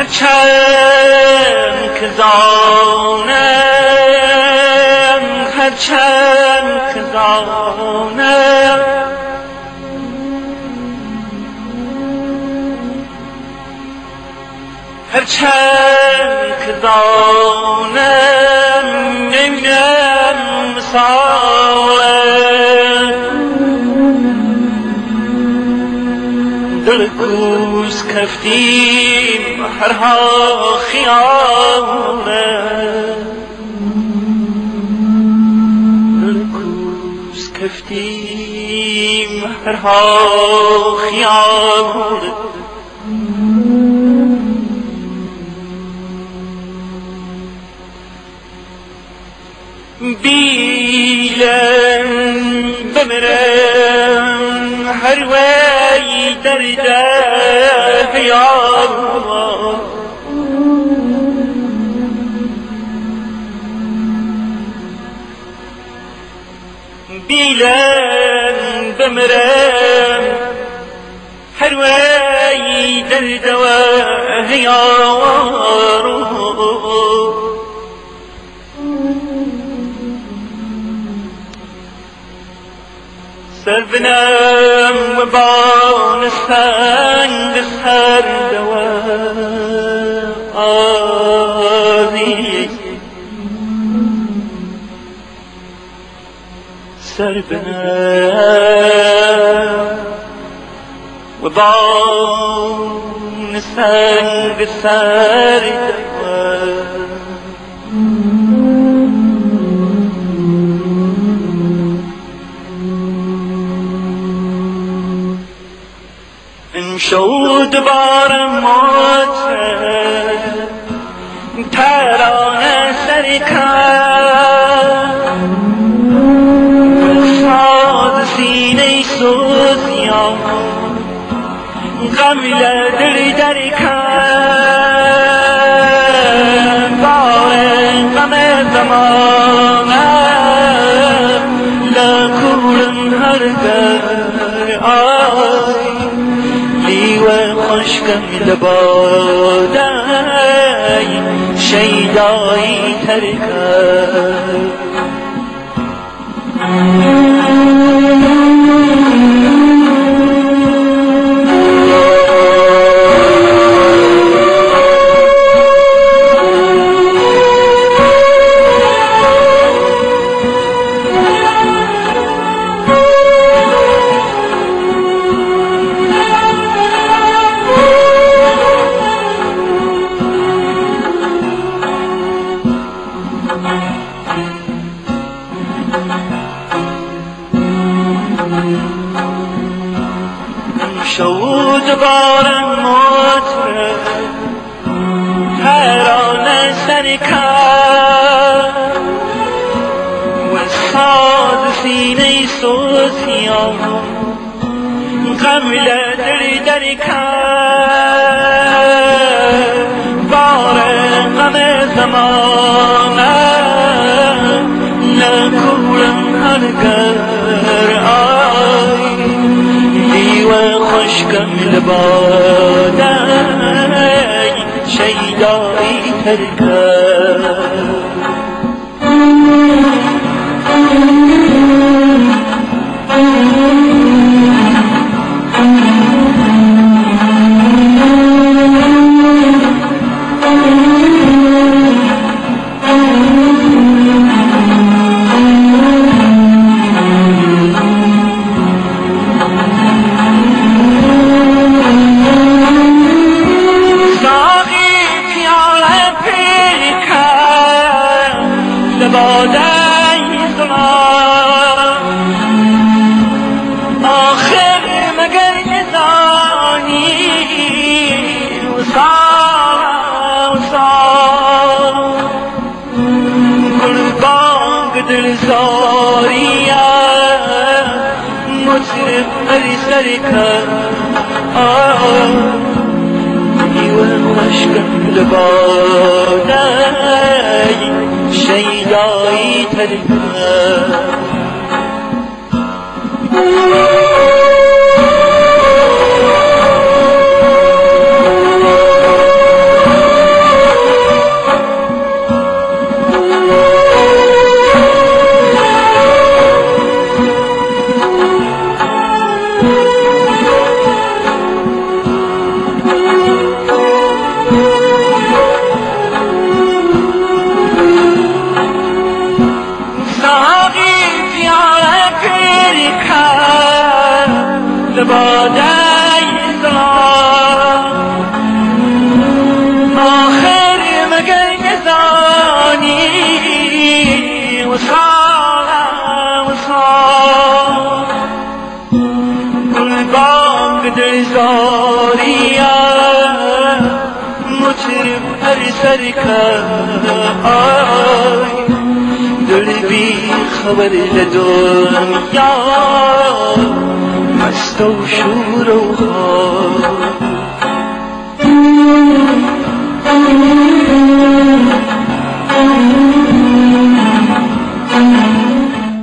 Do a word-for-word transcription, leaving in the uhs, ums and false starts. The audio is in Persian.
هرچند که زانم هرچند که زانم هرچند که زانم نمیم مثال دل کوس کفتیم هرها خیاله دل کوس کفتیم هرها خیاله بیلم بمرم هر وی در ده یا بیلم بمرم هر وی در ده یا سربنم و بان سنگ سر دوازی سربنم و بان سنگ سر دوازی شود بار موت ترانه سرکن ساز سینه سوزیان غم لدل درکن بار غم زمانم لکورن هر در آی لیو خشکم لبادای شیدایی ترکن شود بارم مطرب ترانه سرکن و ساز سینه سوزیان غم لدل درکن بار غم زمانم لکورم هرگر آی لیو خشکم لبادای شیدایی ترکن آخر مگر نزانی وصال وصال قربان دل زاریا مطرب بری سرکن و عشقم لبادای شیدایی ترکن کرد لباده آخر مگر نزانی وصال وصال گلبانگ دلزاریا مطرب هر سر کرد دل بی خبر دنیا مست و شور و خواب